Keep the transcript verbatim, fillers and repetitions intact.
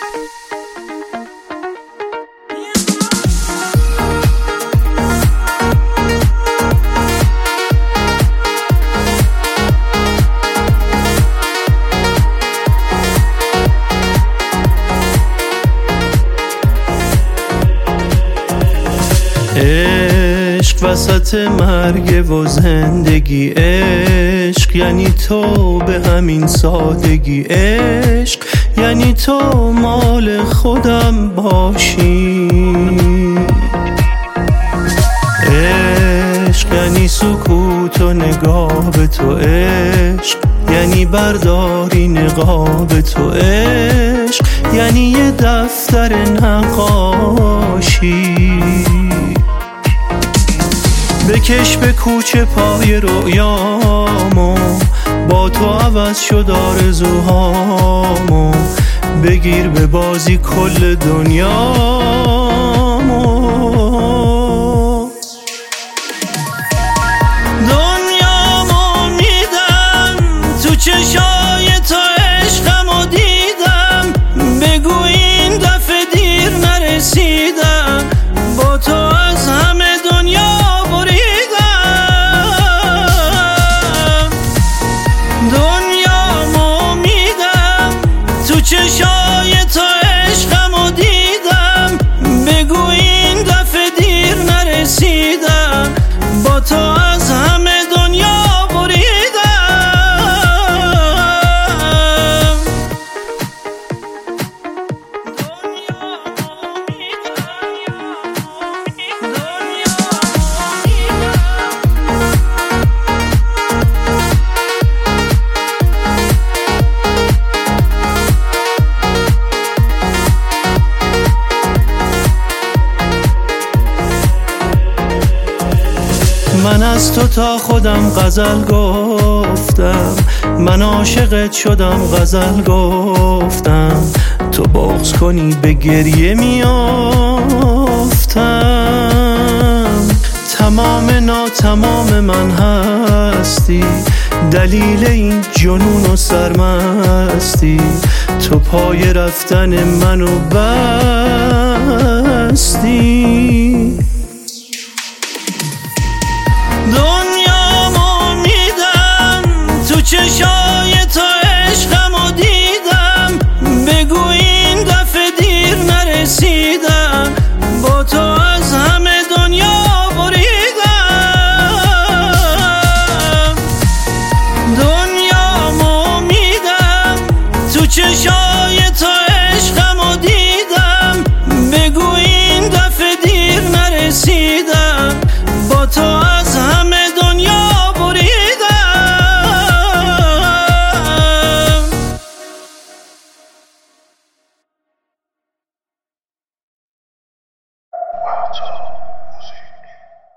عشق وسط مرگ و زندگی، عشق یعنی تو به همین سادگی، عشق یعنی تو مال خودم باشی، عشق یعنی سکوت و نگاه به تو، عشق یعنی برداری نقاب تو، عشق یعنی یه دفتر نقاشی. بکش به کوچه پای رویامو، با تو عوض شد آرزوهامو، بگیر به بازی کل دنیامو. دنیامو میدم تو چشای تو، عشقمو دیدم، بگو این دفعه دیر نرسیدم، با تو از همه دنیا چشای تو، عشقمو دیدم، بگو این دفعه دیر نرسیدم، با تو از همه دنیا بریدم. من از تو تا خودم غزل گفتم، من عاشقت شدم غزل گفتم، تو بغض کنی به گریه میافتم. تمام ناتمام من هستی، دلیل این جنون و سرمستی، تو پای رفتن منو بستی. دنیامو میدم تو چشای تو، عشقمو دیدم، بگو این دفعه دیر نرسیدم، با تو از همه دنیا بریدم. دنیامو میدم تو چشای تو، عشقمو دیدم، بگو این دفعه دیر نرسیدم، با تو از همه دنیا بریدم.